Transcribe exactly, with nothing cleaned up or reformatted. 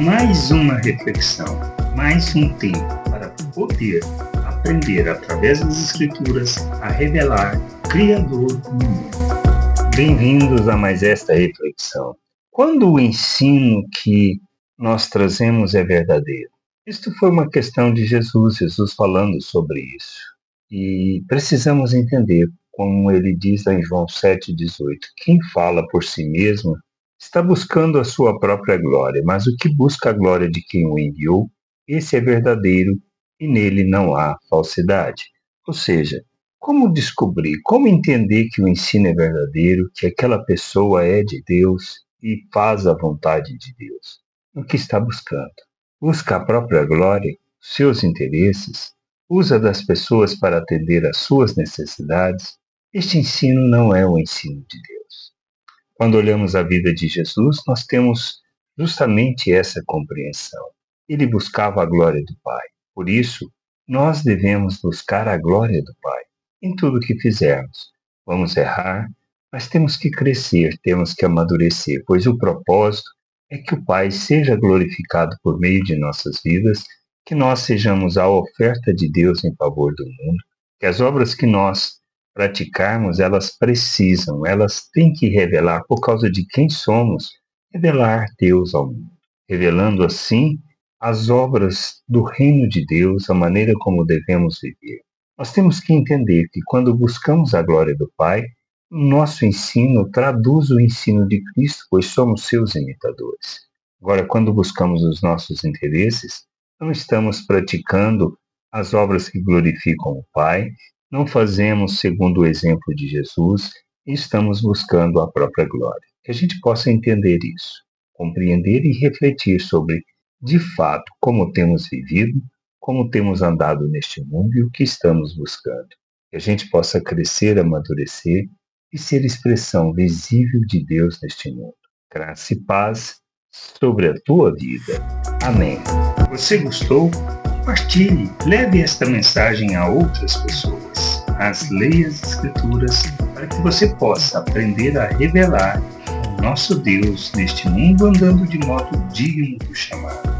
mais uma reflexão, mais um tempo para poder aprender através das Escrituras a revelar o Criador no mundo. Bem-vindos a mais esta reflexão. Quando o ensino que nós trazemos é verdadeiro? Isto foi uma questão de Jesus, Jesus falando sobre isso. E precisamos entender, como ele diz lá em João sete, dezoito, quem fala por si mesmo está buscando a sua própria glória, mas o que busca a glória de quem o enviou, esse é verdadeiro e nele não há falsidade. Ou seja, como descobrir, como entender que o ensino é verdadeiro, que aquela pessoa é de Deus e faz a vontade de Deus? O que está buscando? Busca a própria glória, seus interesses, usa das pessoas para atender às suas necessidades. Este ensino não é o ensino de Deus. Quando olhamos a vida de Jesus, nós temos justamente essa compreensão. Ele buscava a glória do Pai. Por isso, nós devemos buscar a glória do Pai em tudo que fizermos. Vamos errar, mas temos que crescer, temos que amadurecer, pois o propósito é que o Pai seja glorificado por meio de nossas vidas, que nós sejamos a oferta de Deus em favor do mundo, que as obras que nós praticarmos, elas precisam, elas têm que revelar, por causa de quem somos, revelar Deus ao mundo, revelando assim as obras do reino de Deus, a maneira como devemos viver. Nós temos que entender que quando buscamos a glória do Pai, o nosso ensino traduz o ensino de Cristo, pois somos seus imitadores. Agora, quando buscamos os nossos interesses, não estamos praticando as obras que glorificam o Pai, não fazemos segundo o exemplo de Jesus e estamos buscando a própria glória. Que a gente possa entender isso, compreender e refletir sobre, de fato, como temos vivido, como temos andado neste mundo e o que estamos buscando. Que a gente possa crescer, amadurecer e ser expressão visível de Deus neste mundo. Graça e paz sobre a tua vida. Amém. Você gostou? Compartilhe, leve esta mensagem a outras pessoas. As leia as Escrituras para que você possa aprender a revelar o nosso Deus neste mundo andando de modo digno do chamado.